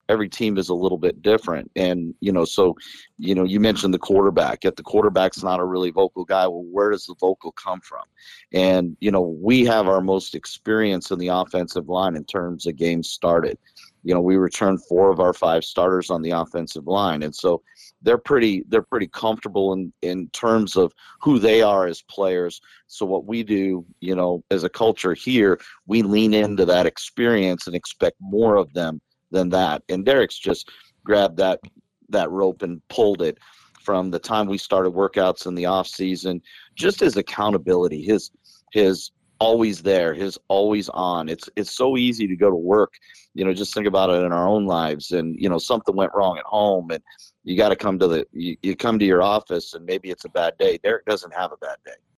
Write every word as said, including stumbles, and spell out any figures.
every team is a little bit different. And, you know, so, you know, you mentioned the quarterback. If the quarterback's not a really vocal guy, well, where does the vocal come from? And, you know, we have our most experience in the offensive line in terms of games started. You know, we returned four of our five starters on the offensive line. And so they're pretty they're pretty comfortable in, in terms of who they are as players. So what we do, you know, as a culture here, we lean into that experience and expect more of them than that. And Derek's just grabbed that that rope and pulled it from the time we started workouts in the off season, just as accountability. His his always there, his always on. It's it's so easy to go to work, you know, just think about it in our own lives, and you know, something went wrong at home and you got to come to the you, you come to your office and maybe it's a bad day. Derek doesn't have a bad day.